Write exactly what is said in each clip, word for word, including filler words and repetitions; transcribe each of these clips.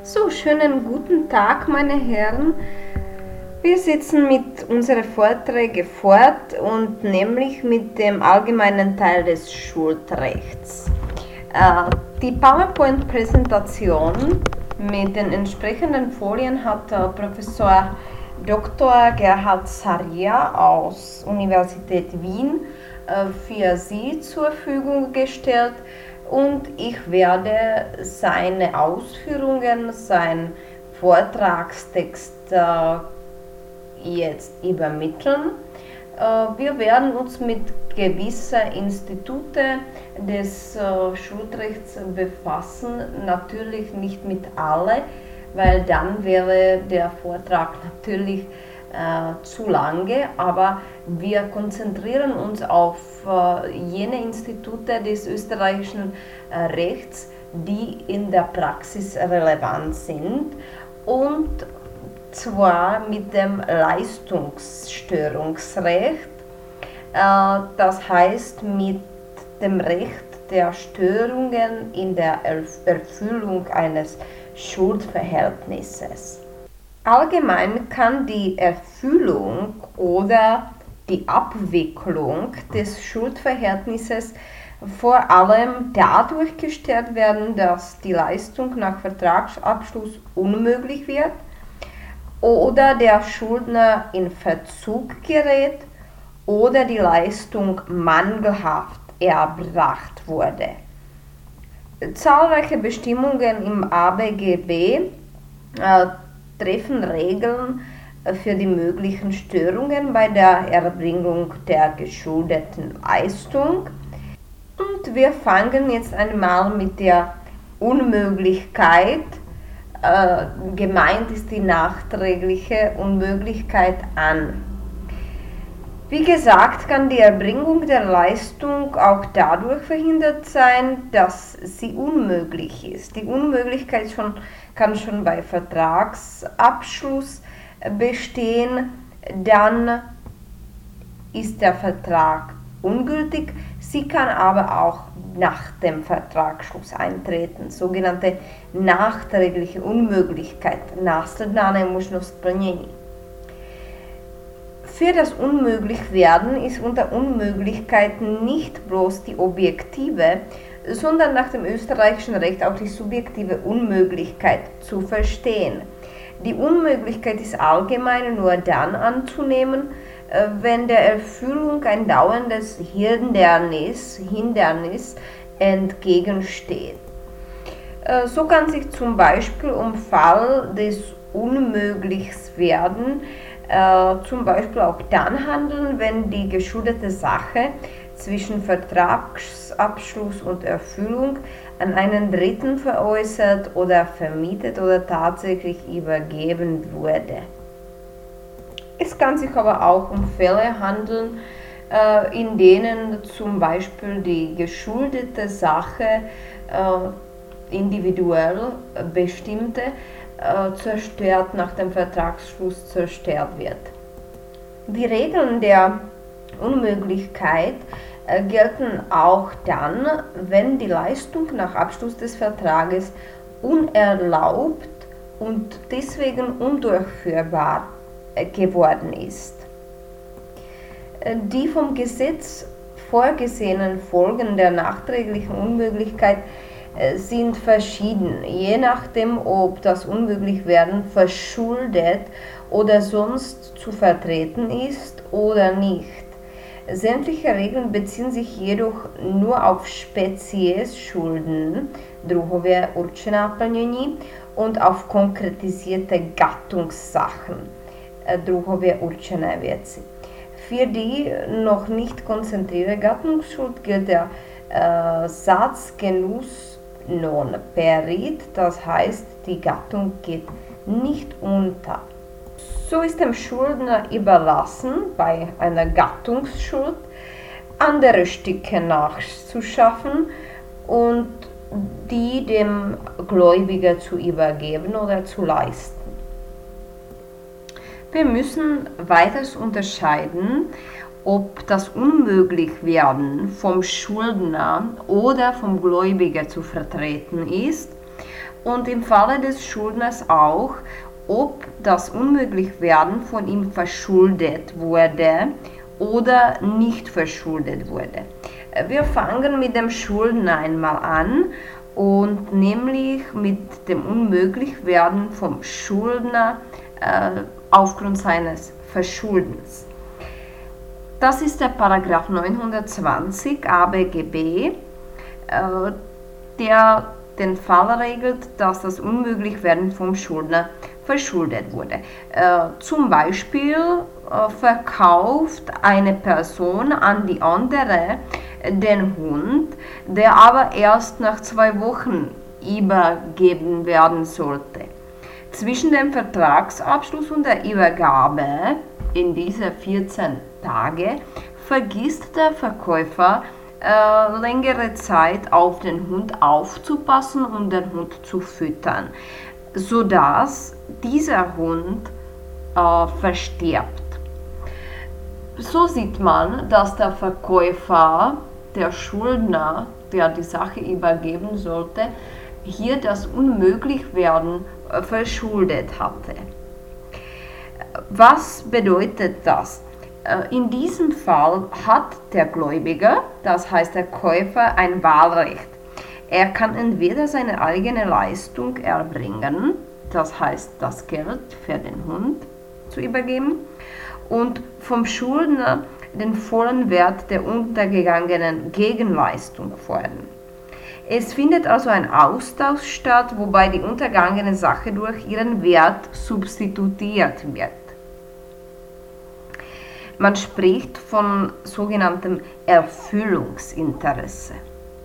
So, schönen guten Tag, meine Herren. Wir setzen mit unseren Vorträgen fort und nämlich mit dem allgemeinen Teil des Schuldrechts. Äh, die PowerPoint-Präsentation mit den entsprechenden Folien hat äh, Professor Doktor Gerhard Saria aus Universität Wien äh, für Sie zur Verfügung gestellt. Und ich werde seine Ausführungen, seinen Vortragstext äh, jetzt übermitteln. Äh, wir werden uns mit gewissen Instituten des äh, Schuldrechts befassen, natürlich nicht mit allen, weil dann wäre der Vortrag natürlich äh, zu lange, aber wir konzentrieren uns auf äh, jene Institute des österreichischen äh, Rechts, die in der Praxis relevant sind, und zwar mit dem Leistungsstörungsrecht, äh, das heißt mit dem Recht der Störungen in der Erfüllung eines Schuldverhältnisses. Allgemein kann die Erfüllung oder die Abwicklung des Schuldverhältnisses vor allem dadurch gestört werden, dass die Leistung nach Vertragsabschluss unmöglich wird oder der Schuldner in Verzug gerät oder die Leistung mangelhaft erbracht wurde. Zahlreiche Bestimmungen im A B G B äh, treffen Regeln für die möglichen Störungen bei der Erbringung der geschuldeten Leistung. Und wir fangen jetzt einmal mit der Unmöglichkeit, äh, gemeint ist die nachträgliche Unmöglichkeit, an. Wie gesagt, kann die Erbringung der Leistung auch dadurch verhindert sein, dass sie unmöglich ist. Die Unmöglichkeit schon, kann schon bei Vertragsabschluss bestehen, dann ist der Vertrag ungültig. Sie kann aber auch nach dem Vertragsschluss eintreten, sogenannte nachträgliche Unmöglichkeit, následné možnost plnění. Für das Unmöglichwerden ist unter Unmöglichkeiten nicht bloß die objektive, sondern nach dem österreichischen Recht auch die subjektive Unmöglichkeit zu verstehen. Die Unmöglichkeit ist allgemein nur dann anzunehmen, wenn der Erfüllung ein dauerndes Hindernis, Hindernis entgegensteht. So kann sich zum Beispiel um Fall des Unmöglichwerden äh, zum Beispiel auch dann handeln, wenn die geschuldete Sache zwischen Vertragsabschluss und Erfüllung an einen Dritten veräußert oder vermietet oder tatsächlich übergeben wurde. Es kann sich aber auch um Fälle handeln, äh, in denen zum Beispiel die geschuldete Sache äh, individuell bestimmte äh, zerstört, nach dem Vertragsschluss zerstört wird. Die Regeln der Unmöglichkeit äh, gelten auch dann, wenn die Leistung nach Abschluss des Vertrages unerlaubt und deswegen undurchführbar äh, geworden ist. Äh, die vom Gesetz vorgesehenen Folgen der nachträglichen Unmöglichkeit äh, sind verschieden, je nachdem, ob das Unmöglichwerden verschuldet oder sonst zu vertreten ist oder nicht. Sämtliche Regeln beziehen sich jedoch nur auf Spezies Schulden, druhové určená plnění, und auf konkretisierte Gattungssachen, druhové určené věci. Für die noch nicht konzentrierte Gattungsschuld gilt der äh, Satz genus non perit, das heißt, die Gattung geht nicht unter. So ist dem Schuldner überlassen, bei einer Gattungsschuld andere Stücke nachzuschaffen und die dem Gläubiger zu übergeben oder zu leisten. Wir müssen weiters unterscheiden, ob das Unmöglichwerden vom Schuldner oder vom Gläubiger zu vertreten ist und im Falle des Schuldners auch, ob das Unmöglichwerden von ihm verschuldet wurde oder nicht verschuldet wurde. Wir fangen mit dem Schuldner einmal an und nämlich mit dem Unmöglichwerden vom Schuldner äh, aufgrund seines Verschuldens. Das ist der Paragraph neunhundertzwanzig A B G B, äh, der den Fall regelt, dass das Unmöglichwerden vom Schuldner verschuldet wurde. Äh, zum Beispiel äh, verkauft eine Person an die andere den Hund, der aber erst nach zwei Wochen übergeben werden sollte. Zwischen dem Vertragsabschluss und der Übergabe in diese vierzehn Tage vergisst der Verkäufer äh, längere Zeit auf den Hund aufzupassen und den Hund zu füttern, sodass dieser Hund äh, verstirbt. So sieht man, dass der Verkäufer, der Schuldner, der die Sache übergeben sollte, hier das Unmöglichwerden äh, verschuldet hatte. Was bedeutet das? In diesem Fall hat der Gläubiger, das heißt der Käufer, ein Wahlrecht. Er kann entweder seine eigene Leistung erbringen, das heißt das Geld für den Hund zu übergeben, und vom Schuldner den vollen Wert der untergegangenen Gegenleistung fordern. Es findet also ein Austausch statt, wobei die untergangene Sache durch ihren Wert substituiert wird. Man spricht von sogenanntem Erfüllungsinteresse.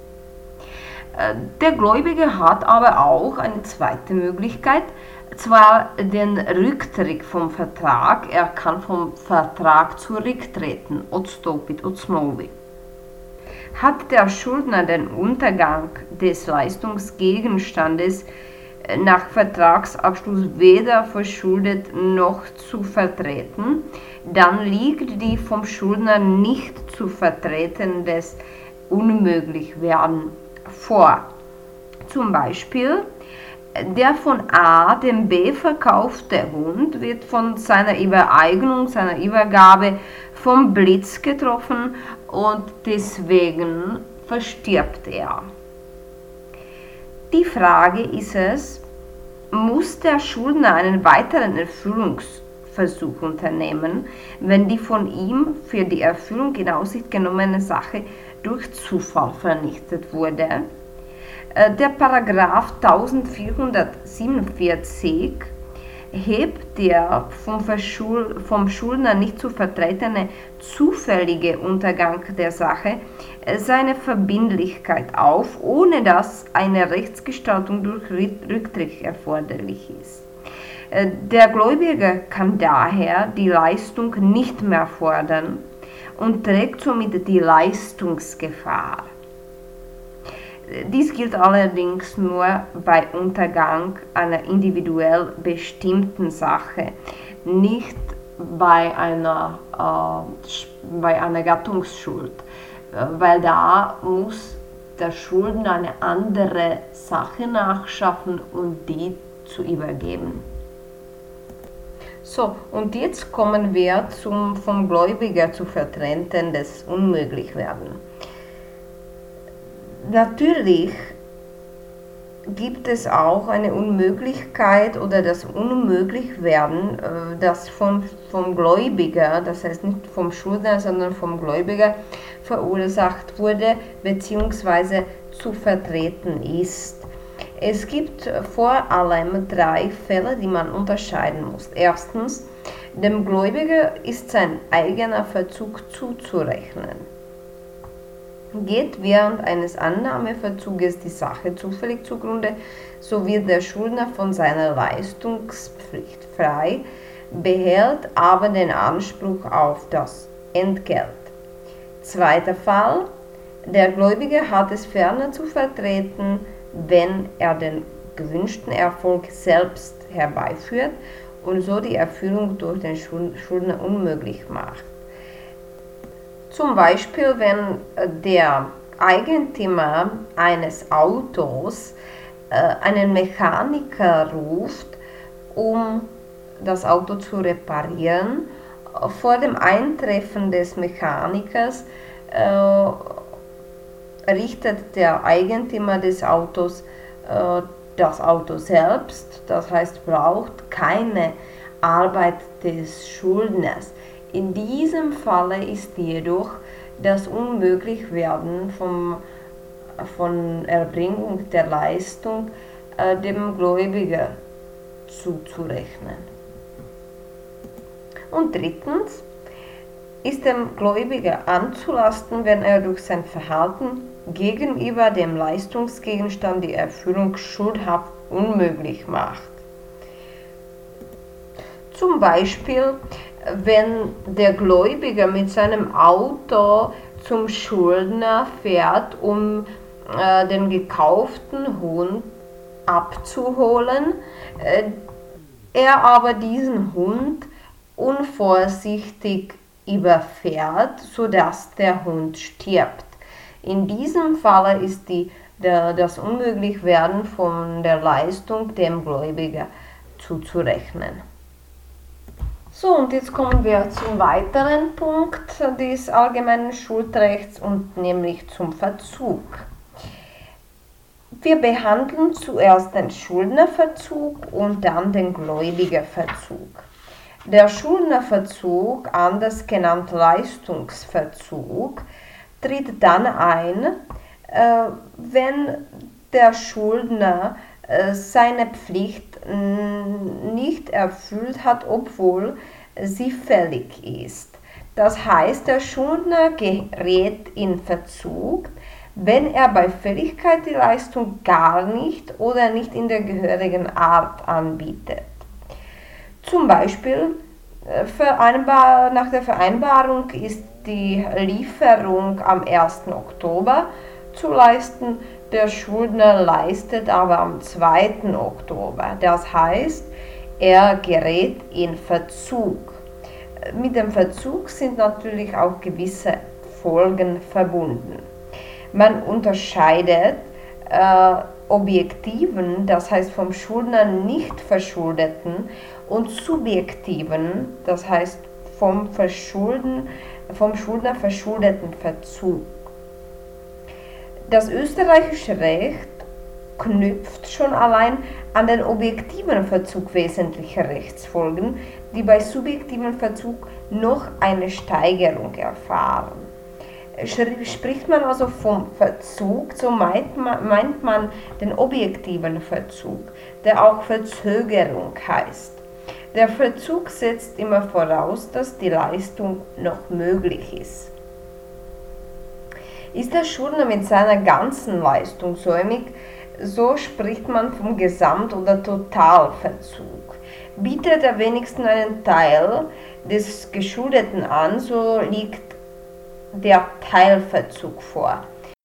Der Gläubige hat aber auch eine zweite Möglichkeit, zwar den Rücktritt vom Vertrag, er kann vom Vertrag zurücktreten, odstopit, odsmovi. Hat der Schuldner den Untergang des Leistungsgegenstandes nach Vertragsabschluss weder verschuldet noch zu vertreten, dann liegt die vom Schuldner nicht zu vertretendes Unmöglichwerden vor. Zum Beispiel, der von A dem B verkaufte Hund wird von seiner Übereignung, seiner Übergabe vom Blitz getroffen und deswegen verstirbt er. Die Frage ist es, muss der Schuldner einen weiteren Erfüllungsversuch unternehmen, wenn die von ihm für die Erfüllung in Aussicht genommene Sache durch Zufall vernichtet wurde? Der Paragraph eintausendvierhundertsiebenundvierzig hebt der vom, Verschul- vom Schuldner nicht zu vertretene zufällige Untergang der Sache seine Verbindlichkeit auf, ohne dass eine Rechtsgestaltung durch Rücktritt erforderlich ist. Der Gläubiger kann daher die Leistung nicht mehr fordern und trägt somit die Leistungsgefahr. Dies gilt allerdings nur bei Untergang einer individuell bestimmten Sache, nicht bei einer, äh, bei einer Gattungsschuld, weil da muss der Schuldner eine andere Sache nachschaffen und die zu übergeben. So, und jetzt kommen wir zum vom Gläubiger zu vertretendes Unmöglichwerden. Natürlich gibt es auch eine Unmöglichkeit oder das Unmöglichwerden, das vom, vom Gläubiger, das heißt nicht vom Schuldner, sondern vom Gläubiger verursacht wurde bzw. zu vertreten ist. Es gibt vor allem drei Fälle, die man unterscheiden muss. Erstens, dem Gläubiger ist sein eigener Verzug zuzurechnen. Geht während eines Annahmeverzuges die Sache zufällig zugrunde, so wird der Schuldner von seiner Leistungspflicht frei, behält aber den Anspruch auf das Entgelt. Zweiter Fall, der Gläubige hat es ferner zu vertreten, wenn er den gewünschten Erfolg selbst herbeiführt und so die Erfüllung durch den Schuldner unmöglich macht. Zum Beispiel, wenn der Eigentümer eines Autos einen Mechaniker ruft, um das Auto zu reparieren. Vor dem Eintreffen des Mechanikers äh, richtet der Eigentümer des Autos äh, das Auto selbst, das heißt, braucht keine Arbeit des Schuldners. In diesem Falle ist jedoch das Unmöglichwerden vom, von Erbringung der Leistung äh, dem Gläubiger zuzurechnen. Und drittens ist dem Gläubiger anzulasten, wenn er durch sein Verhalten gegenüber dem Leistungsgegenstand die Erfüllung schuldhaft unmöglich macht. Zum Beispiel, wenn der Gläubiger mit seinem Auto zum Schuldner fährt, um äh, den gekauften Hund abzuholen, äh, er aber diesen Hund unvorsichtig überfährt, sodass der Hund stirbt. In diesem Falle ist die, der, das Unmöglichwerden von der Leistung dem Gläubiger zuzurechnen. So, und jetzt kommen wir zum weiteren Punkt des allgemeinen Schuldrechts, und nämlich zum Verzug. Wir behandeln zuerst den Schuldnerverzug und dann den Gläubigerverzug. Der Schuldnerverzug, anders genannt Leistungsverzug, tritt dann ein, äh, wenn der Schuldner äh, seine Pflicht n- nicht erfüllt hat, obwohl sie fällig ist. Das heißt, der Schuldner gerät in Verzug, wenn er bei Fälligkeit die Leistung gar nicht oder nicht in der gehörigen Art anbietet. Zum Beispiel vereinbar, nach der Vereinbarung ist die Lieferung am ersten Oktober zu leisten, der Schuldner leistet aber am zweiten Oktober. Das heißt, er gerät in Verzug. Mit dem Verzug sind natürlich auch gewisse Folgen verbunden. Man unterscheidet äh, objektiven, das heißt vom Schuldner nicht verschuldeten, und subjektiven, das heißt vom, Verschulden, vom Schuldner verschuldeten Verzug. Das österreichische Recht knüpft schon allein an den objektiven Verzug wesentliche Rechtsfolgen, die bei subjektivem Verzug noch eine Steigerung erfahren. Spricht man also vom Verzug, so meint man, meint man den objektiven Verzug, der auch Verzögerung heißt. Der Verzug setzt immer voraus, dass die Leistung noch möglich ist. Ist der Schuldner mit seiner ganzen Leistung säumig, so spricht man vom Gesamt- oder Totalverzug. Bietet er wenigstens einen Teil des Geschuldeten an, so liegt der Teilverzug vor.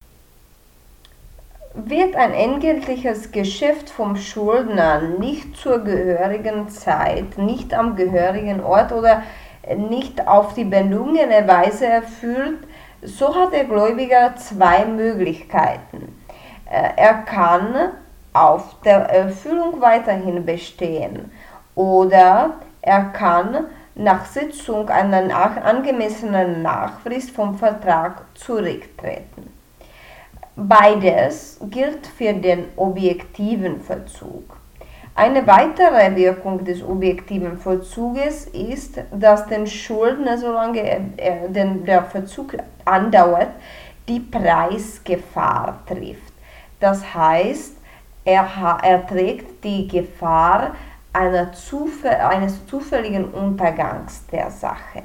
Wird ein entgeltliches Geschäft vom Schuldner nicht zur gehörigen Zeit, nicht am gehörigen Ort oder nicht auf die bedungene Weise erfüllt, so hat der Gläubiger zwei Möglichkeiten. Er kann auf der Erfüllung weiterhin bestehen oder er kann nach Sitzung einer angemessenen Nachfrist vom Vertrag zurücktreten. Beides gilt für den objektiven Verzug. Eine weitere Wirkung des objektiven Verzuges ist, dass den Schuldner, solange er, den, der Verzug andauert, die Preisgefahr trifft. Das heißt, er, er trägt die Gefahr einer Zufall, eines zufälligen Untergangs der Sache.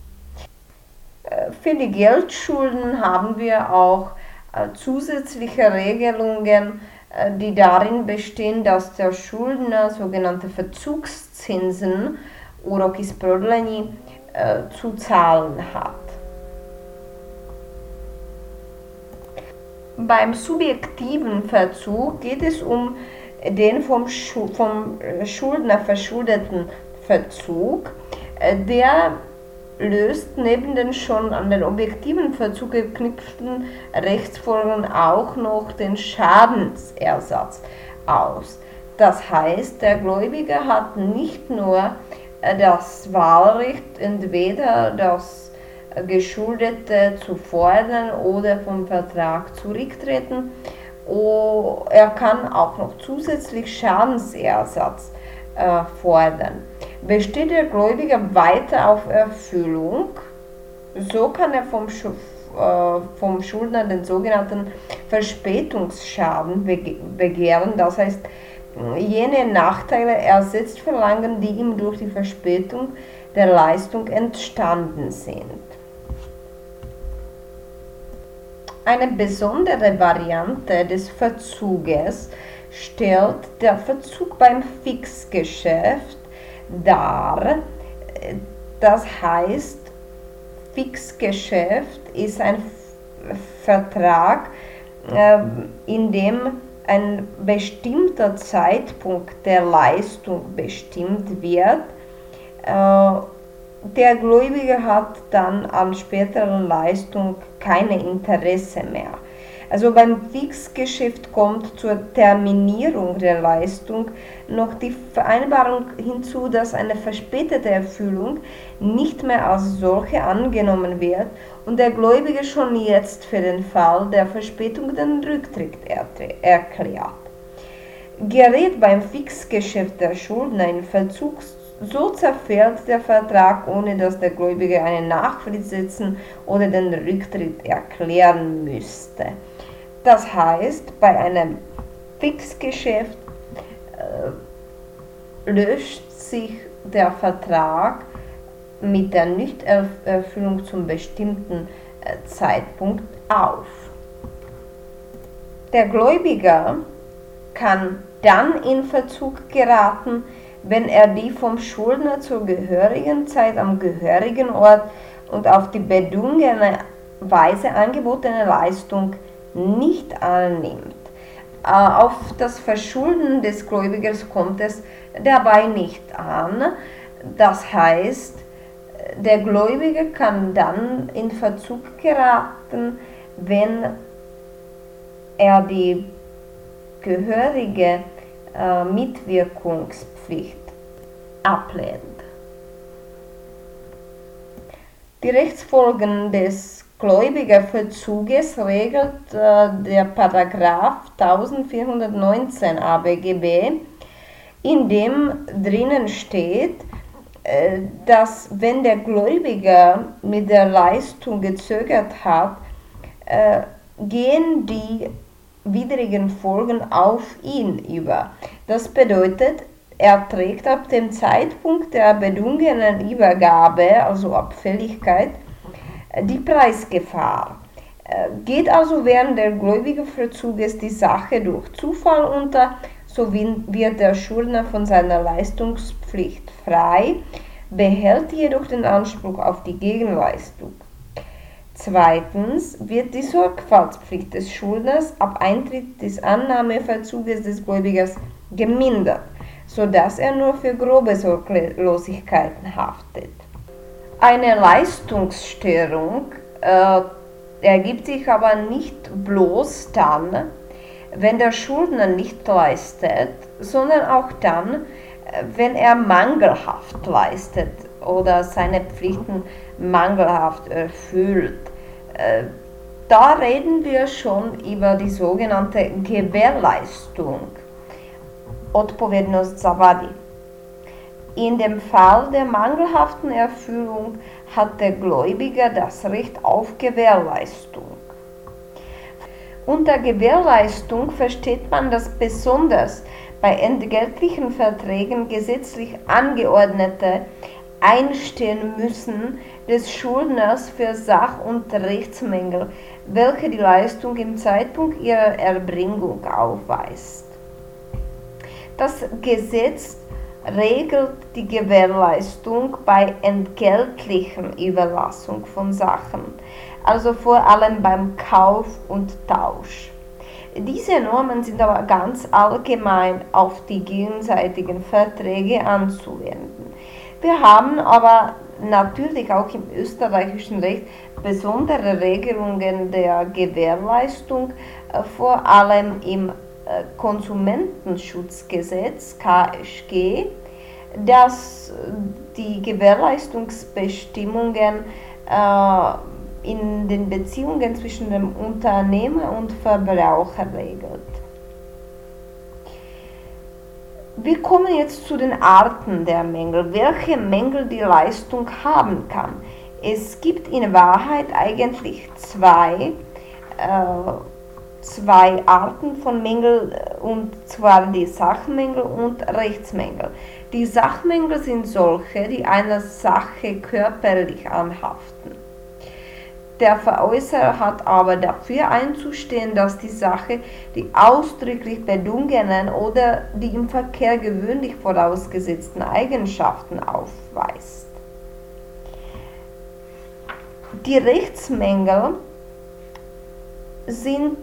Für die Geldschulden haben wir auch zusätzliche Regelungen, die darin bestehen, dass der Schuldner sogenannte Verzugszinsen, urokis prodlení, zu zahlen hat. Beim subjektiven Verzug geht es um den vom, Schu- vom Schuldner verschuldeten Verzug, der löst neben den schon an den objektiven Verzug geknüpften Rechtsfolgen auch noch den Schadensersatz aus. Das heißt, der Gläubiger hat nicht nur das Wahlrecht, entweder das Geschuldete zu fordern oder vom Vertrag zurücktreten. Er kann auch noch zusätzlich Schadensersatz äh, fordern. Besteht der Gläubiger weiter auf Erfüllung, so kann er vom, äh, vom Schuldner den sogenannten Verspätungsschaden begehren, das heißt, jene Nachteile ersetzt verlangen, die ihm durch die Verspätung der Leistung entstanden sind. Eine besondere Variante des Verzuges stellt der Verzug beim Fixgeschäft dar. Das heißt, Fixgeschäft ist ein Vertrag, in dem ein bestimmter Zeitpunkt der Leistung bestimmt wird. Der Gläubiger hat dann an späteren Leistung kein Interesse mehr. Also beim Fixgeschäft kommt zur Terminierung der Leistung noch die Vereinbarung hinzu, dass eine verspätete Erfüllung nicht mehr als solche angenommen wird und der Gläubiger schon jetzt für den Fall der Verspätung den Rücktritt erklärt. Gerät beim Fixgeschäft der Schuldner in Verzug, so zerfällt der Vertrag, ohne dass der Gläubiger einen Nachfrist setzen oder den Rücktritt erklären müsste. Das heißt, bei einem Fixgeschäft äh, löscht sich der Vertrag mit der Nichterfüllung zum bestimmten äh, Zeitpunkt auf. Der Gläubiger kann dann in Verzug geraten, wenn er die vom Schuldner zur gehörigen Zeit am gehörigen Ort und auf die bedungene Weise angebotene Leistung nicht annimmt. Auf das Verschulden des Gläubigers kommt es dabei nicht an. Das heißt, der Gläubiger kann dann in Verzug geraten, wenn er die gehörige äh, Mitwirkungspflicht ablehnt. Die Rechtsfolgen des Gläubigerverzuges regelt äh, der Paragraph eintausendvierhundertneunzehn A B G B, in dem drinnen steht, äh, dass wenn der Gläubiger mit der Leistung gezögert hat, äh, gehen die widrigen Folgen auf ihn über. Das bedeutet, er trägt ab dem Zeitpunkt der bedungenen Übergabe, also ab Fälligkeit, die Preisgefahr. Geht also während der Gläubigerverzuges die Sache durch Zufall unter, so wird der Schuldner von seiner Leistungspflicht frei, behält jedoch den Anspruch auf die Gegenleistung. Zweitens wird die Sorgfaltspflicht des Schuldners ab Eintritt des Annahmeverzuges des Gläubigers gemindert, sodass er nur für grobe Sorglosigkeiten haftet. Eine Leistungsstörung äh, ergibt sich aber nicht bloß dann, wenn der Schuldner nicht leistet, sondern auch dann, wenn er mangelhaft leistet oder seine Pflichten mangelhaft erfüllt. Äh, da reden wir schon über die sogenannte Gewährleistung. Odpowiedność za wady. In dem Fall der mangelhaften Erfüllung hat der Gläubiger das Recht auf Gewährleistung. Unter Gewährleistung versteht man das besonders bei entgeltlichen Verträgen gesetzlich angeordnete Einstehen müssen des Schuldners für Sach- und Rechtsmängel, welche die Leistung im Zeitpunkt ihrer Erbringung aufweist. Das Gesetz regelt die Gewährleistung bei entgeltlichen Überlassung von Sachen, also vor allem beim Kauf und Tausch. Diese Normen sind aber ganz allgemein auf die gegenseitigen Verträge anzuwenden. Wir haben aber natürlich auch im österreichischen Recht besondere Regelungen der Gewährleistung, vor allem im Konsumentenschutzgesetz K S G, das die Gewährleistungsbestimmungen äh, in den Beziehungen zwischen dem Unternehmer und Verbraucher regelt. Wir kommen jetzt zu den Arten der Mängel, welche Mängel die Leistung haben kann. Es gibt in Wahrheit eigentlich zwei, äh, zwei Arten von Mängeln, und zwar die Sachmängel und Rechtsmängel. Die Sachmängel sind solche, die einer Sache körperlich anhaften. Der Veräußerer hat aber dafür einzustehen, dass die Sache die ausdrücklich bedungenen oder die im Verkehr gewöhnlich vorausgesetzten Eigenschaften aufweist. Die Rechtsmängel sind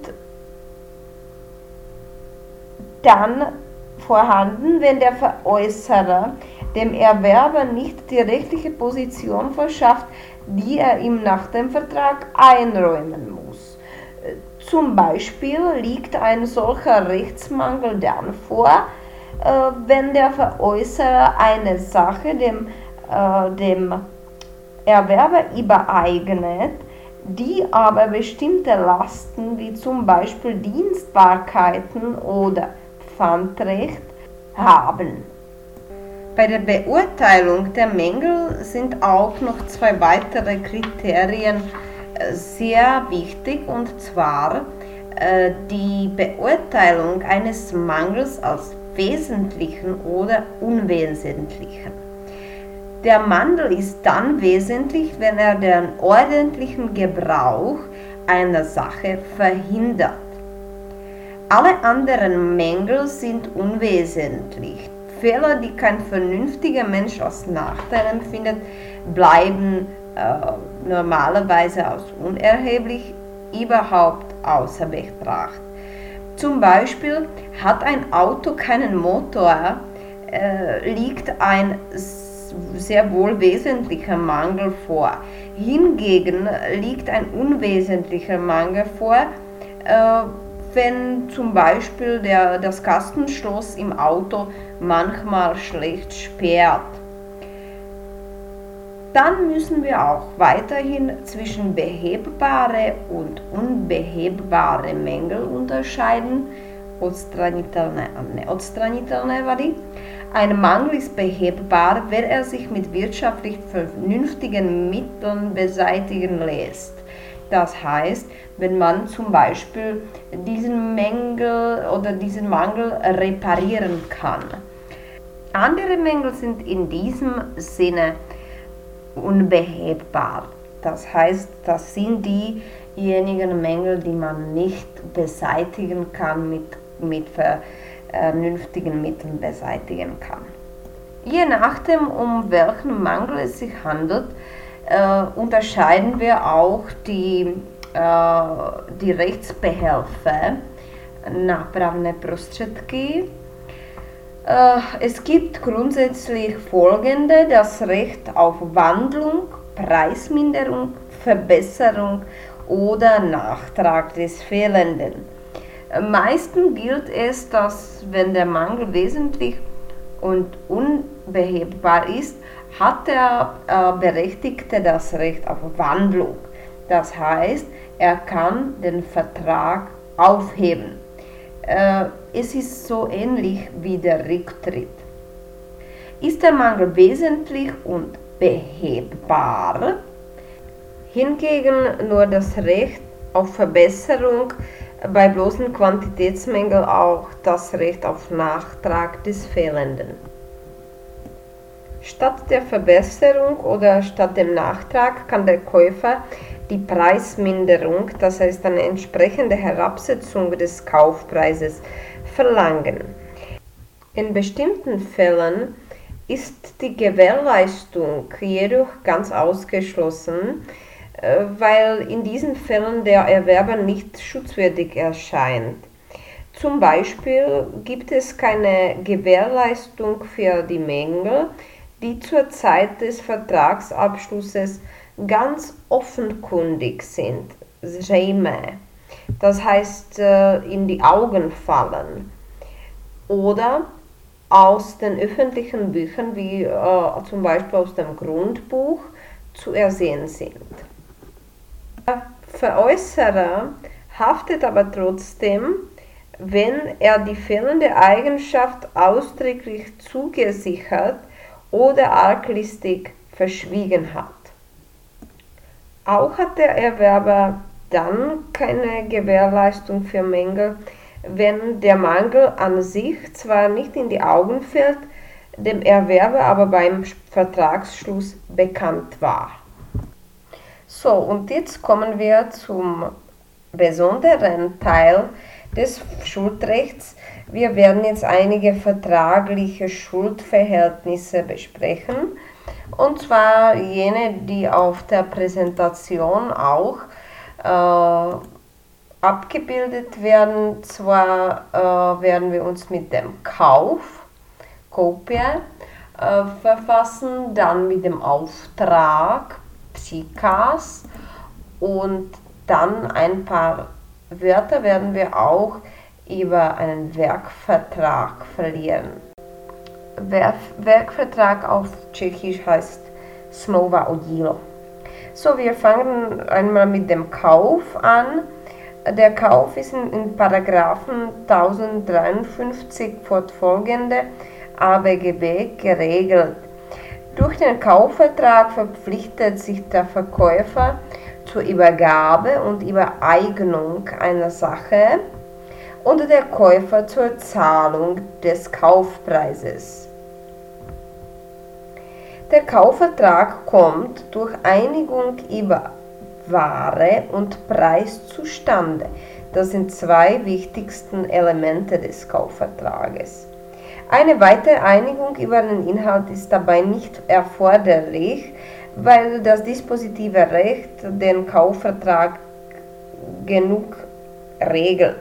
dann vorhanden, wenn der Veräußerer dem Erwerber nicht die rechtliche Position verschafft, die er ihm nach dem Vertrag einräumen muss. Zum Beispiel liegt ein solcher Rechtsmangel dann vor, wenn der Veräußerer eine Sache dem, äh, dem Erwerber übereignet, die aber bestimmte Lasten wie zum Beispiel Dienstbarkeiten oder Pfandrecht haben. Bei der Beurteilung der Mängel sind auch noch zwei weitere Kriterien sehr wichtig, und zwar äh, die Beurteilung eines Mangels als wesentlichen oder unwesentlichen. Der Mangel ist dann wesentlich, wenn er den ordentlichen Gebrauch einer Sache verhindert. Alle anderen Mängel sind unwesentlich. Fehler, die kein vernünftiger Mensch als Nachteil empfindet, bleiben äh, normalerweise als unerheblich überhaupt außer Betracht. Zum Beispiel hat ein Auto keinen Motor, äh, liegt ein sehr wohl wesentlicher Mangel vor. Hingegen liegt ein unwesentlicher Mangel vor, äh, wenn zum Beispiel der, das Kastenschloss im Auto manchmal schlecht sperrt. Dann müssen wir auch weiterhin zwischen behebbare und unbehebbare Mängel unterscheiden. Odstranitelné a neodstranitelné vady. Ein Mangel ist behebbar, wenn er sich mit wirtschaftlich vernünftigen Mitteln beseitigen lässt. Das heißt, wenn man zum Beispiel diesen Mängel oder diesen Mangel reparieren kann. Andere Mängel sind in diesem Sinne unbehebbar. Das heißt, das sind diejenigen Mängel, die man nicht beseitigen kann, mit, mit vernünftigen Mitteln beseitigen kann. Je nachdem, um welchen Mangel es sich handelt, äh, unterscheiden wir auch die, äh, die Rechtsbehelfe, nápravné prostředky. Äh, es gibt grundsätzlich folgende: das Recht auf Wandlung, Preisminderung, Verbesserung oder Nachtrag des Fehlenden. Meistens gilt es, dass wenn der Mangel wesentlich und unbehebbar ist, hat der äh, Berechtigte das Recht auf Wandlung. Das heißt, er kann den Vertrag aufheben. Äh, es ist so ähnlich wie der Rücktritt. Ist der Mangel wesentlich und behebbar, hingegen nur das Recht auf Verbesserung, bei bloßen Quantitätsmängeln auch das Recht auf Nachtrag des Fehlenden. Statt der Verbesserung oder statt dem Nachtrag kann der Käufer die Preisminderung, das heißt eine entsprechende Herabsetzung des Kaufpreises, verlangen. In bestimmten Fällen ist die Gewährleistung jedoch ganz ausgeschlossen, weil in diesen Fällen der Erwerber nicht schutzwürdig erscheint. Zum Beispiel gibt es keine Gewährleistung für die Mängel, die zur Zeit des Vertragsabschlusses ganz offenkundig sind, zřejmé. das heißt äh, in die Augen fallen, oder aus den öffentlichen Büchern, wie äh, zum Beispiel aus dem Grundbuch, zu ersehen sind. Der Veräußerer haftet aber trotzdem, wenn er die fehlende Eigenschaft ausdrücklich zugesichert oder arglistig verschwiegen hat. Auch hat der Erwerber dann keine Gewährleistung für Mängel, wenn der Mangel an sich zwar nicht in die Augen fällt, dem Erwerber aber beim Vertragsschluss bekannt war. So, und jetzt kommen wir zum besonderen Teil des Schuldrechts. Wir werden jetzt einige vertragliche Schuldverhältnisse besprechen, und zwar jene, die auf der Präsentation auch äh, abgebildet werden. Zwar äh, werden wir uns mit dem Kauf, Kopie, äh, verfassen, dann mit dem Auftrag, Psikas, und dann ein paar Wörter werden wir auch über einen Werkvertrag verlieren. Werk Werkvertrag auf Tschechisch heißt Smlouva o dílo. So, wir fangen einmal mit dem Kauf an. Der Kauf ist in, in Paragraphen tausenddreiundfünfzig fortfolgende A B G B geregelt. Durch den Kaufvertrag verpflichtet sich der Verkäufer zur Übergabe und Übereignung einer Sache und der Käufer zur Zahlung des Kaufpreises. Der Kaufvertrag kommt durch Einigung über Ware und Preis zustande. Das sind zwei wichtigsten Elemente des Kaufvertrages. Eine weitere Einigung über den Inhalt ist dabei nicht erforderlich, weil das dispositive Recht den Kaufvertrag genug regelt.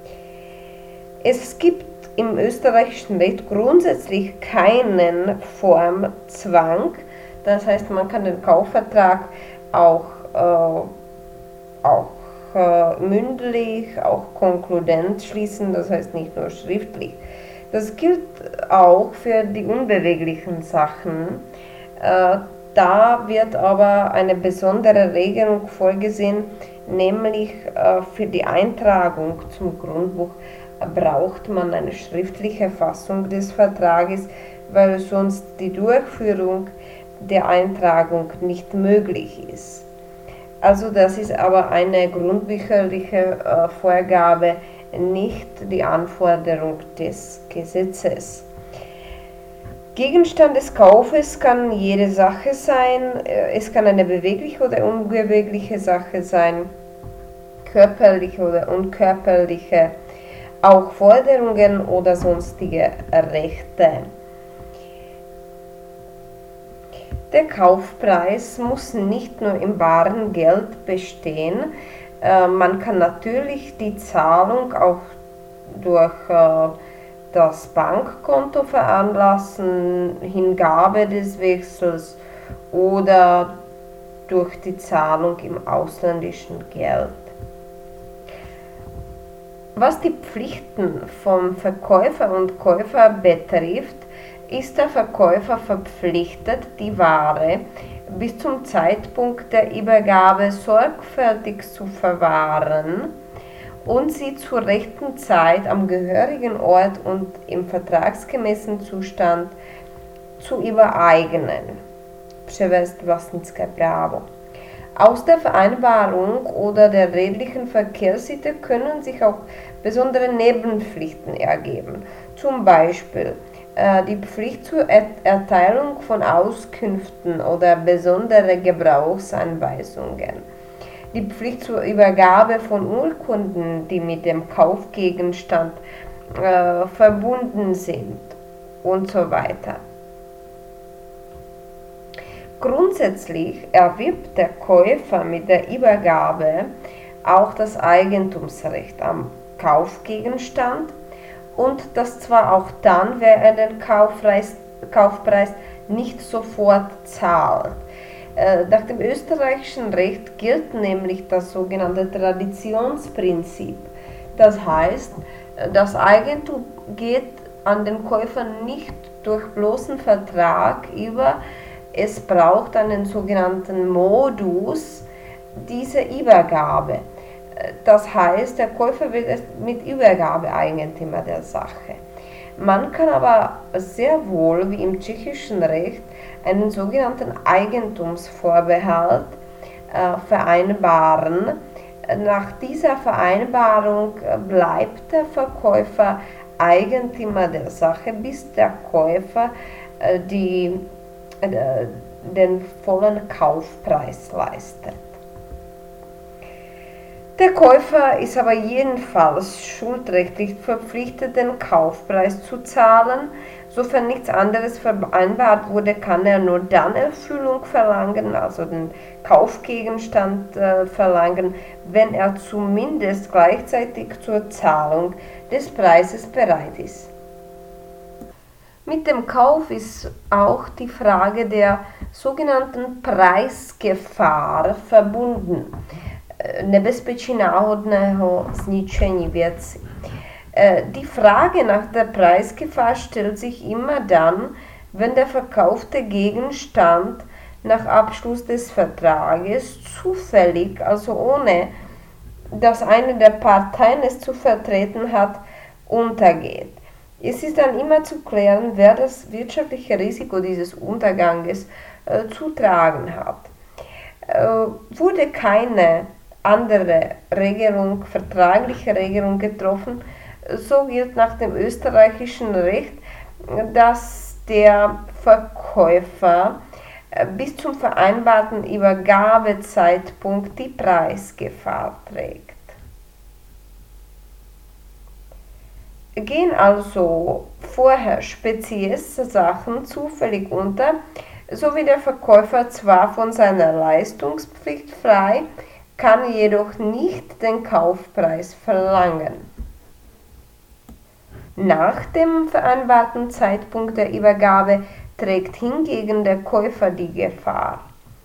Es gibt im österreichischen Recht grundsätzlich keinen Formzwang, das heißt, man kann den Kaufvertrag auch, äh, auch äh, mündlich, auch konkludent schließen, das heißt nicht nur schriftlich. Das gilt auch für die unbeweglichen Sachen. Äh, da wird aber eine besondere Regelung vorgesehen, nämlich äh, für die Eintragung zum Grundbuch braucht man eine schriftliche Fassung des Vertrages, weil sonst die Durchführung der Eintragung nicht möglich ist. Also das ist aber eine grundbücherliche äh, Vorgabe, nicht die Anforderung des Gesetzes. Gegenstand des Kaufes kann jede Sache sein, es kann eine bewegliche oder unbewegliche Sache sein, körperliche oder unkörperliche, auch Forderungen oder sonstige Rechte. Der Kaufpreis muss nicht nur im baren Geld bestehen, äh, man kann natürlich die Zahlung auch durch äh, das Bankkonto veranlassen, Hingabe des Wechsels oder durch die Zahlung im ausländischen Geld. Was die Pflichten vom Verkäufer und Käufer betrifft, ist der Verkäufer verpflichtet, die Ware bis zum Zeitpunkt der Übergabe sorgfältig zu verwahren und sie zur rechten Zeit am gehörigen Ort und im vertragsgemäßen Zustand zu übereignen. Převést vlastnické právo. Aus der Vereinbarung oder der redlichen Verkehrssitte können sich auch besondere Nebenpflichten ergeben. Zum Beispiel äh, die Pflicht zur Erteilung von Auskünften oder besondere Gebrauchsanweisungen. Die Pflicht zur Übergabe von Urkunden, die mit dem Kaufgegenstand äh, verbunden sind und so weiter. Grundsätzlich erwirbt der Käufer mit der Übergabe auch das Eigentumsrecht am Kaufgegenstand und das zwar auch dann, wenn er den Kaufpreis, Kaufpreis nicht sofort zahlt. Nach dem österreichischen Recht gilt nämlich das sogenannte Traditionsprinzip. Das heißt, das Eigentum geht an den Käufer nicht durch bloßen Vertrag über, es braucht einen sogenannten Modus dieser Übergabe. Das heißt, der Käufer wird mit Übergabe Eigentümer der Sache. Man kann aber sehr wohl, wie im tschechischen Recht, einen sogenannten Eigentumsvorbehalt äh, vereinbaren. Nach dieser Vereinbarung bleibt der Verkäufer Eigentümer der Sache, bis der Käufer äh, die, äh, den vollen Kaufpreis leistet. Der Käufer ist aber jedenfalls schuldrechtlich verpflichtet, den Kaufpreis zu zahlen. Sofern nichts anderes vereinbart wurde, kann er nur dann Erfüllung verlangen, also den Kaufgegenstand äh, verlangen, wenn er zumindest gleichzeitig zur Zahlung des Preises bereit ist. Mit dem Kauf ist auch die Frage der sogenannten Preisgefahr verbunden. Nebezpečí náhodného zničení věci. Die Frage nach der Preisgefahr stellt sich immer dann, wenn der verkaufte Gegenstand nach Abschluss des Vertrages zufällig, also ohne dass eine der Parteien es zu vertreten hat, untergeht. Es ist dann immer zu klären, wer das wirtschaftliche Risiko dieses Unterganges äh, zu tragen hat. Äh, wurde keine andere Regelung, vertragliche Regelung getroffen, so gilt nach dem österreichischen Recht, dass der Verkäufer bis zum vereinbarten Übergabezeitpunkt die Preisgefahr trägt. Gehen also vorher spezielle Sachen zufällig unter, so wird der Verkäufer zwar von seiner Leistungspflicht frei, kann jedoch nicht den Kaufpreis verlangen. Nach dem vereinbarten Zeitpunkt der Übergabe trägt hingegen der Käufer die Gefahr.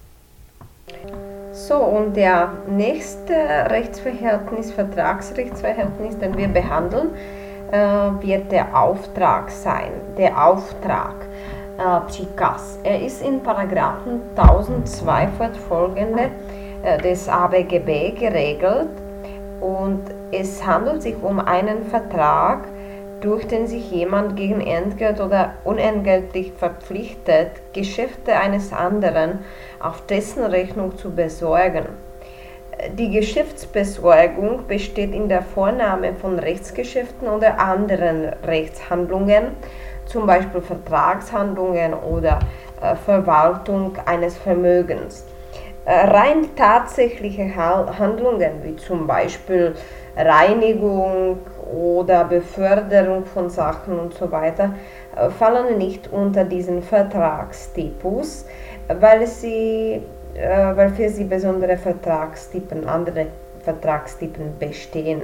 So, und der nächste Rechtsverhältnis, Vertragsrechtsverhältnis, den wir behandeln, äh, wird der Auftrag sein. Der Auftrag, äh, příkaz. Er ist in Paragraphen tausendzwei fortfolgende des A B G B geregelt und es handelt sich um einen Vertrag, durch den sich jemand gegen Entgelt oder unentgeltlich verpflichtet, Geschäfte eines anderen auf dessen Rechnung zu besorgen. Die Geschäftsbesorgung besteht in der Vornahme von Rechtsgeschäften oder anderen Rechtshandlungen, zum Beispiel Vertragshandlungen oder äh, Verwaltung eines Vermögens. Rein tatsächliche Handlungen, wie zum Beispiel Reinigung oder Beförderung von Sachen und so weiter, fallen nicht unter diesen Vertragstypus, weil, sie, weil für sie besondere Vertragstypen, andere Vertragstypen bestehen.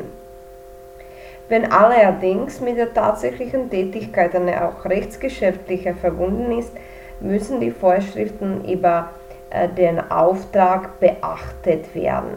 Wenn allerdings mit der tatsächlichen Tätigkeit eine auch rechtsgeschäftliche verbunden ist, müssen die Vorschriften über den Auftrag beachtet werden.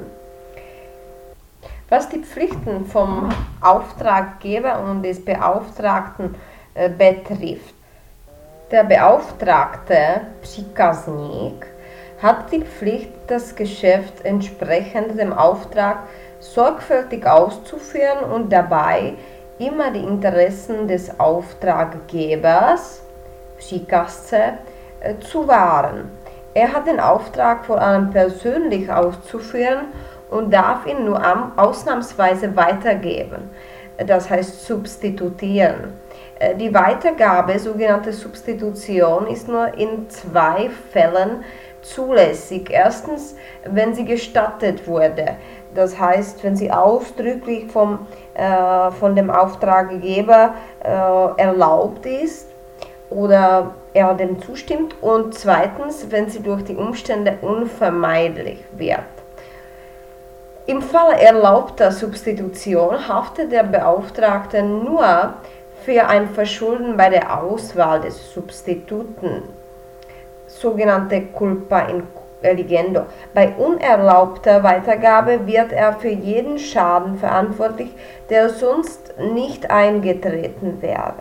Was die Pflichten vom Auftraggeber und des Beauftragten äh, betrifft. Der Beauftragte, příkazník, hat die Pflicht, das Geschäft entsprechend dem Auftrag sorgfältig auszuführen und dabei immer die Interessen des Auftraggebers, příkazce, äh, zu wahren. Er hat den Auftrag vor allem persönlich auszuführen und darf ihn nur ausnahmsweise weitergeben, das heißt substituieren. Die Weitergabe, sogenannte Substitution, ist nur in zwei Fällen zulässig. Erstens, wenn sie gestattet wurde, das heißt, wenn sie ausdrücklich vom, äh, von dem Auftraggeber äh, erlaubt ist oder er dem zustimmt, und zweitens, wenn sie durch die Umstände unvermeidlich wird. Im Fall erlaubter Substitution haftet der Beauftragte nur für ein Verschulden bei der Auswahl des Substituten, sogenannte culpa in Legendo. Bei unerlaubter Weitergabe wird er für jeden Schaden verantwortlich, der sonst nicht eingetreten wäre.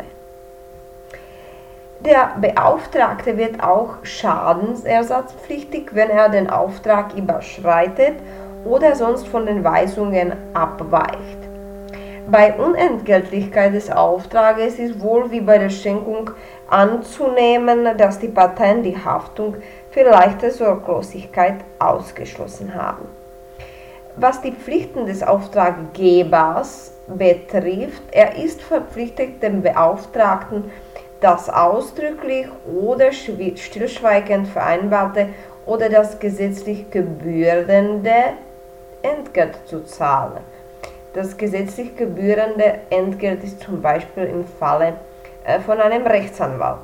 Der Beauftragte wird auch schadensersatzpflichtig, wenn er den Auftrag überschreitet oder sonst von den Weisungen abweicht. Bei Unentgeltlichkeit des Auftrages ist wohl wie bei der Schenkung anzunehmen, dass die Parteien die Haftung für leichte Sorglosigkeit ausgeschlossen haben. Was die Pflichten des Auftraggebers betrifft, er ist verpflichtet, dem Beauftragten das ausdrücklich oder stillschweigend vereinbarte oder das gesetzlich gebührende Entgelt zu zahlen. Das gesetzlich gebührende Entgelt ist zum Beispiel im Falle äh, von einem Rechtsanwalt.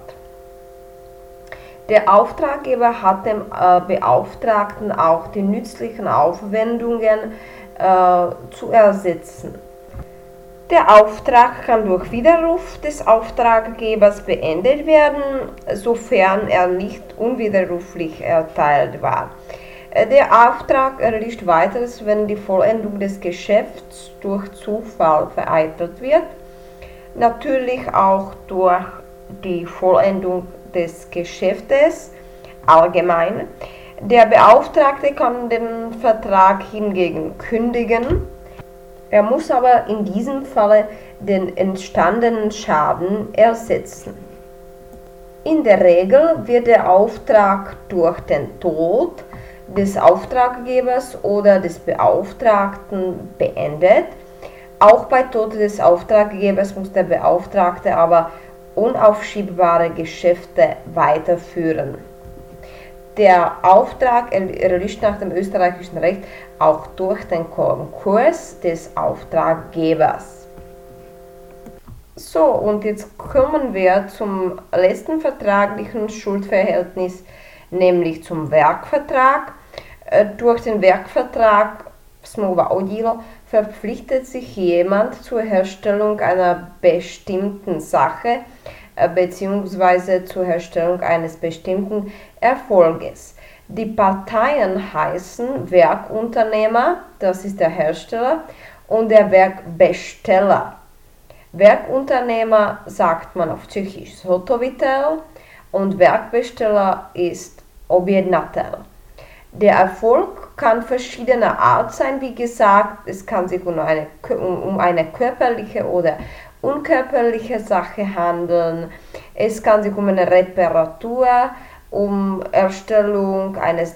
Der Auftraggeber hat dem äh, Beauftragten auch die nützlichen Aufwendungen äh, zu ersetzen. Der Auftrag kann durch Widerruf des Auftraggebers beendet werden, sofern er nicht unwiderruflich erteilt war. Der Auftrag erlischt weiteres, wenn die Vollendung des Geschäfts durch Zufall vereitelt wird, natürlich auch durch die Vollendung des Geschäftes allgemein. Der Beauftragte kann den Vertrag hingegen kündigen. Er muss aber in diesem Falle den entstandenen Schaden ersetzen. In der Regel wird der Auftrag durch den Tod des Auftraggebers oder des Beauftragten beendet. Auch bei Tod des Auftraggebers muss der Beauftragte aber unaufschiebbare Geschäfte weiterführen. Der Auftrag erlischt nach dem österreichischen Recht auch durch den Konkurs des Auftraggebers. So, und jetzt kommen wir zum letzten vertraglichen Schuldverhältnis, nämlich zum Werkvertrag. Durch den Werkvertrag Smlouva o dílo verpflichtet sich jemand zur Herstellung einer bestimmten Sache bzw. zur Herstellung eines bestimmten Erfolges. Die Parteien heißen Werkunternehmer, das ist der Hersteller, und der Werkbesteller. Werkunternehmer sagt man auf Tschechisch Zhotovitel und Werkbesteller ist Objednatel. Der Erfolg kann verschiedener Art sein, wie gesagt, es kann sich um eine, um eine körperliche oder unkörperliche Sache handeln, es kann sich um eine Reparatur, um Erstellung eines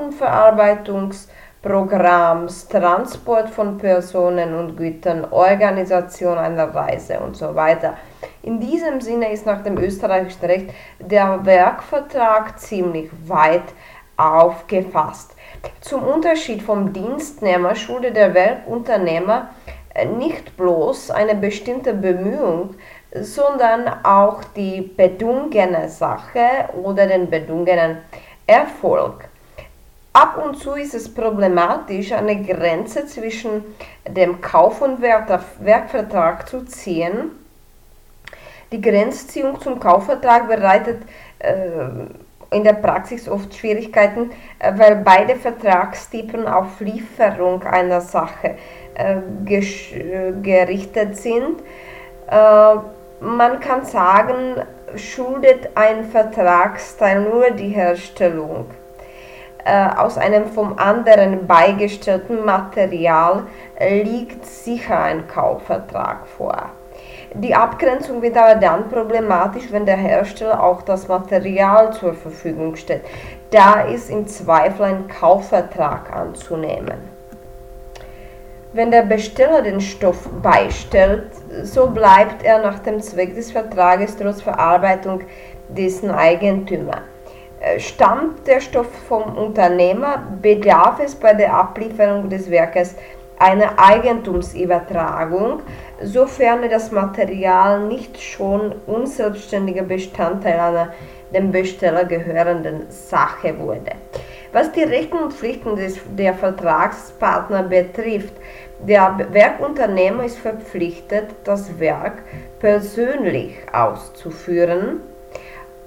Datenverarbeitungsprogramms, Transport von Personen und Gütern, Organisation einer Reise und so weiter. In diesem Sinne ist nach dem österreichischen Recht der Werkvertrag ziemlich weit aufgefasst. Zum Unterschied vom Dienstnehmer schuldet der Werkunternehmer nicht bloß eine bestimmte Bemühung, sondern auch die bedungene Sache oder den bedungenen Erfolg. Ab und zu ist es problematisch, eine Grenze zwischen dem Kauf- und Werkvertrag zu ziehen. Die Grenzziehung zum Kaufvertrag bereitet äh, in der Praxis oft Schwierigkeiten, äh, weil beide Vertragstypen auf Lieferung einer Sache äh, gerichtet sind. Äh, man kann sagen, schuldet ein Vertragsteil nur die Herstellung äh, aus einem vom anderen beigestellten Material, liegt sicher ein Kaufvertrag vor. Die Abgrenzung wird aber dann problematisch, wenn der Hersteller auch das Material zur Verfügung stellt. Da ist im Zweifel ein Kaufvertrag anzunehmen. Wenn der Besteller den Stoff beistellt, so bleibt er nach dem Zweck des Vertrages trotz Verarbeitung dessen Eigentümer. Stammt der Stoff vom Unternehmer, bedarf es bei der Ablieferung des Werkes einer Eigentumsübertragung, sofern das Material nicht schon unselbstständiger Bestandteil einer dem Besteller gehörenden Sache wurde. Was die Rechte und Pflichten des, der Vertragspartner betrifft, der Werkunternehmer ist verpflichtet, das Werk persönlich auszuführen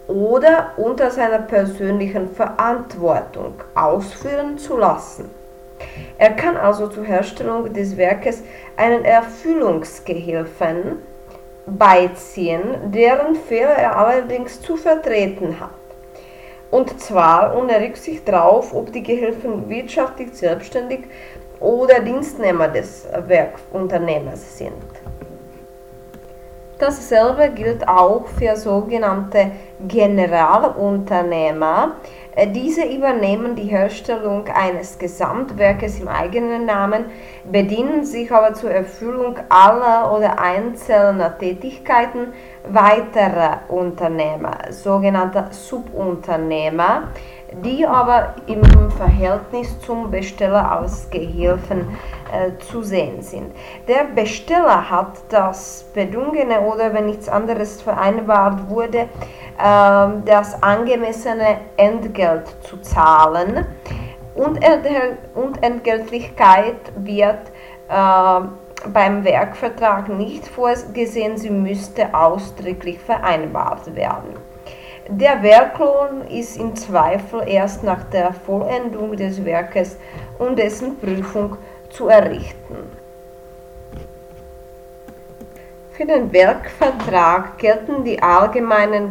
oder unter seiner persönlichen Verantwortung ausführen zu lassen. Er kann also zur Herstellung des Werkes einen Erfüllungsgehilfen beiziehen, deren Fehler er allerdings zu vertreten hat. Und zwar ohne Rücksicht darauf, ob die Gehilfen wirtschaftlich selbstständig oder Dienstnehmer des Werkunternehmers sind. Dasselbe gilt auch für sogenannte Generalunternehmer. Diese übernehmen die Herstellung eines Gesamtwerkes im eigenen Namen, bedienen sich aber zur Erfüllung aller oder einzelner Tätigkeiten weiterer Unternehmer, sogenannter Subunternehmer, die aber im Verhältnis zum Besteller als Gehilfen äh, zu sehen sind. Der Besteller hat das bedungene oder wenn nichts anderes vereinbart wurde, äh, das angemessene Entgelt zu zahlen und, und Entgeltlichkeit wird äh, beim Werkvertrag nicht vorgesehen, sie müsste ausdrücklich vereinbart werden. Der Werklohn ist im Zweifel erst nach der Vollendung des Werkes und dessen Prüfung zu errichten. Für den Werkvertrag gelten die allgemeinen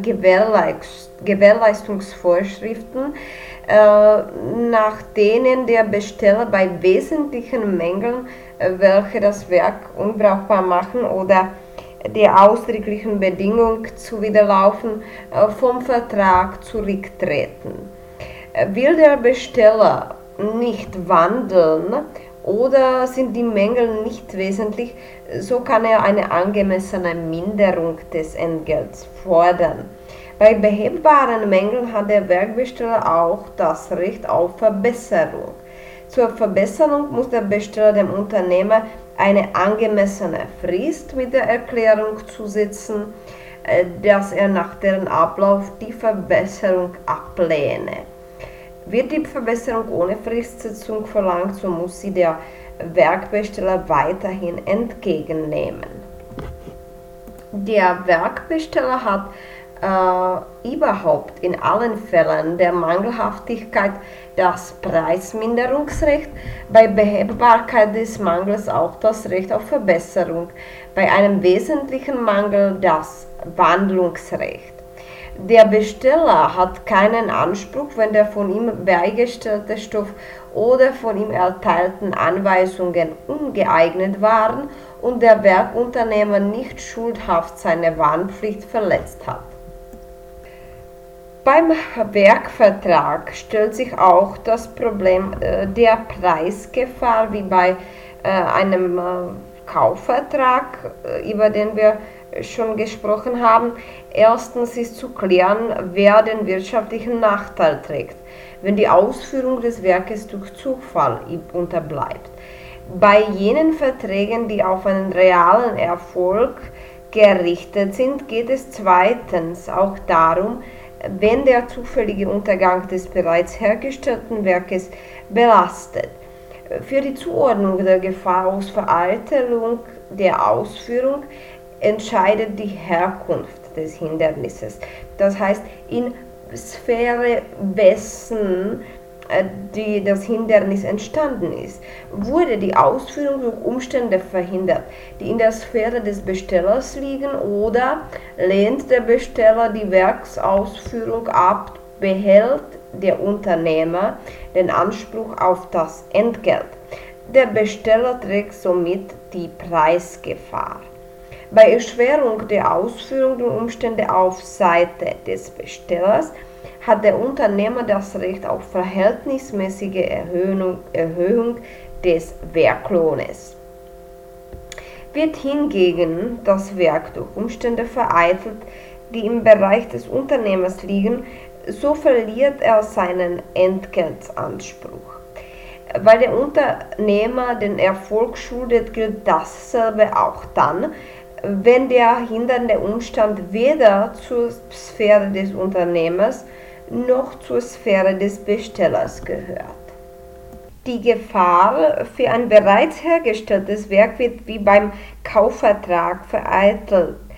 Gewährleistungsvorschriften, äh, nach denen der Besteller bei wesentlichen Mängeln, äh, welche das Werk unbrauchbar machen oder der ausdrücklichen Bedingung zuwiderlaufen, vom Vertrag zurücktreten. Will der Besteller nicht wandeln oder sind die Mängel nicht wesentlich, so kann er eine angemessene Minderung des Entgelts fordern. Bei behebbaren Mängeln hat der Werkbesteller auch das Recht auf Verbesserung. Zur Verbesserung muss der Besteller dem Unternehmer eine angemessene Frist mit der Erklärung zusetzen, dass er nach deren Ablauf die Verbesserung ablehne. Wird die Verbesserung ohne Fristsetzung verlangt, so muss sie der Werkbesteller weiterhin entgegennehmen. Der Werkbesteller hat äh, überhaupt in allen Fällen der Mangelhaftigkeit das Preisminderungsrecht, bei Behebbbarkeit des Mangels auch das Recht auf Verbesserung, bei einem wesentlichen Mangel das Wandlungsrecht. Der Besteller hat keinen Anspruch, wenn der von ihm beigestellte Stoff oder von ihm erteilten Anweisungen ungeeignet waren und der Werkunternehmer nicht schuldhaft seine Warnpflicht verletzt hat. Beim Werkvertrag stellt sich auch das Problem äh, der Preisgefahr wie bei äh, einem äh, Kaufvertrag, äh, über den wir schon gesprochen haben. Erstens ist zu klären, wer den wirtschaftlichen Nachteil trägt, wenn die Ausführung des Werkes durch Zufall unterbleibt. Bei jenen Verträgen, die auf einen realen Erfolg gerichtet sind, geht es zweitens auch darum, wenn der zufällige Untergang des bereits hergestellten Werkes belastet. Für die Zuordnung der Gefahr aus Vereitelung der Ausführung entscheidet die Herkunft des Hindernisses. Das heißt, in Sphäre wessen die das Hindernis entstanden ist. Wurde die Ausführung durch Umstände verhindert, die in der Sphäre des Bestellers liegen, oder lehnt der Besteller die Werksausführung ab, behält der Unternehmer den Anspruch auf das Entgelt. Der Besteller trägt somit die Preisgefahr. Bei Erschwerung der Ausführung der Umstände auf Seite des Bestellers hat der Unternehmer das Recht auf verhältnismäßige Erhöhung, Erhöhung des Werklohnes. Wird hingegen das Werk durch Umstände vereitelt, die im Bereich des Unternehmers liegen, so verliert er seinen Entgeltsanspruch. Weil der Unternehmer den Erfolg schuldet, gilt dasselbe auch dann, wenn der hindernde Umstand weder zur Sphäre des Unternehmers noch zur Sphäre des Bestellers gehört. Die Gefahr für ein bereits hergestelltes Werk wird wie beim Kaufvertrag vereitelt.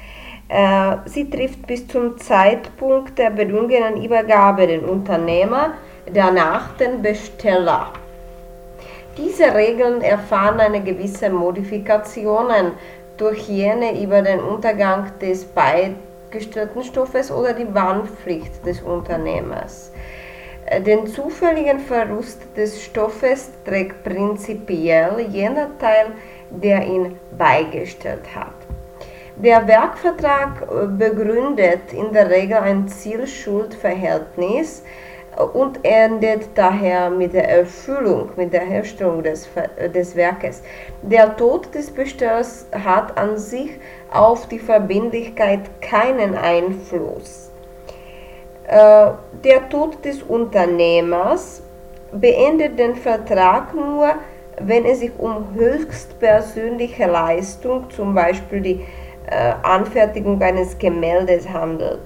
Sie trifft bis zum Zeitpunkt der bedungenen Übergabe den Unternehmer, danach den Besteller. Diese Regeln erfahren eine gewisse Modifikationen durch jene über den Untergang des beigestellten Stoffes oder die Warnpflicht des Unternehmers. Den zufälligen Verlust des Stoffes trägt prinzipiell jener Teil, der ihn beigestellt hat. Der Werkvertrag begründet in der Regel ein Ziel-Schuld-Verhältnis und endet daher mit der Erfüllung, mit der Herstellung des, des Werkes. Der Tod des Bestellers hat an sich auf die Verbindlichkeit keinen Einfluss. Äh, der Tod des Unternehmers beendet den Vertrag nur, wenn es sich um höchstpersönliche Leistung, zum Beispiel die äh, Anfertigung eines Gemäldes handelt.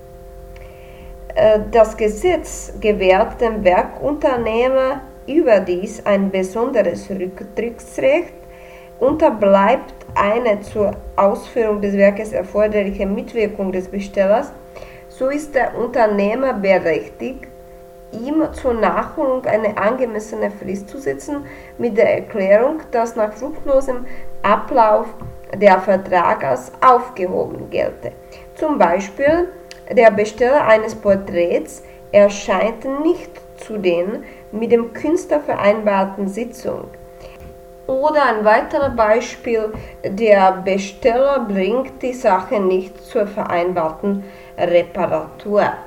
Äh, das Gesetz gewährt dem Werkunternehmer überdies ein besonderes Rücktrittsrecht, unterbleibt eine zur Ausführung des Werkes erforderliche Mitwirkung des Bestellers, so ist der Unternehmer berechtigt, ihm zur Nachholung eine angemessene Frist zu setzen, mit der Erklärung, dass nach fruchtlosem Ablauf der Vertrag als aufgehoben gelte. Zum Beispiel, der Besteller eines Porträts erscheint nicht zu den mit dem Künstler vereinbarten Sitzung. Oder ein weiteres Beispiel, der Besteller bringt die Sache nicht zur vereinbarten Reparatur.